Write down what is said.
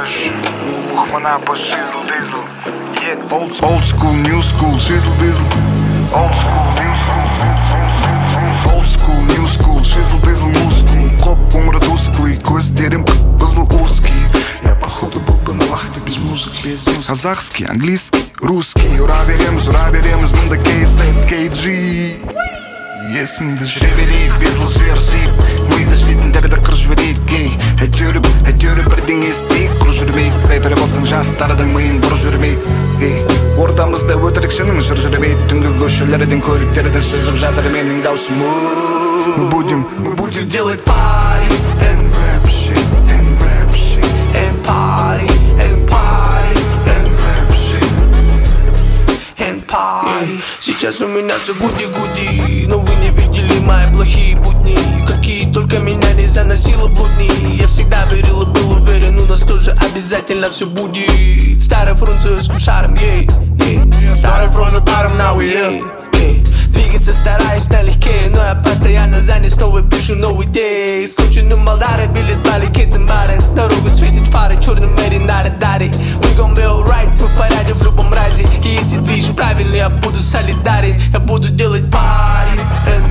Дрожь, бухмана по шизл-дизл. Old school, new school, shizzle-dizzle. Old school, new school, shizzle-dizzle, мускул. Коп умра тусклый, көздерім қызыл узкий. Я походу был бы на вахте без музыки. Казахский, английский, русский. Ура береміз, мұнда KZ, KG. Есіңді жүре берейік, без лжи ыржиып. Миды жейтіндерді қыр жіберейік, ей. Әйтеуір бірдеңе істейік, құр жүрмейік. Рэпер болсаң жастардың миын бұр жүрмейік, ей. Ордамызда өтірікшінің жыр жүрмейік. Түнгі көшелерден көліктерден шығып жатыр менің даусым. Мы будем делать пари and rap shit, and rap shit, and party, and party, and rap shit, and party. Сейчас у меня все гуди-гуди, но вы не видели мои плохие будни. Какие только меня не заносило блудни. Я всегда верил и был уверен, у нас тоже обязательно все будет. Старый французским шаром, ей, ей. Старый фронт паром, now we here, ей. Двигаться стараюсь налегке, но я постоянно занят, снова пишу новые идеи. Скученным Молдаре, билет Бали, Китен Барен. Дорогу светит фары, черным Мэри на радаре. We gon' be alright, мы в порядке в любом разе. И если движ правильный, я буду солидарен. Я буду делать пари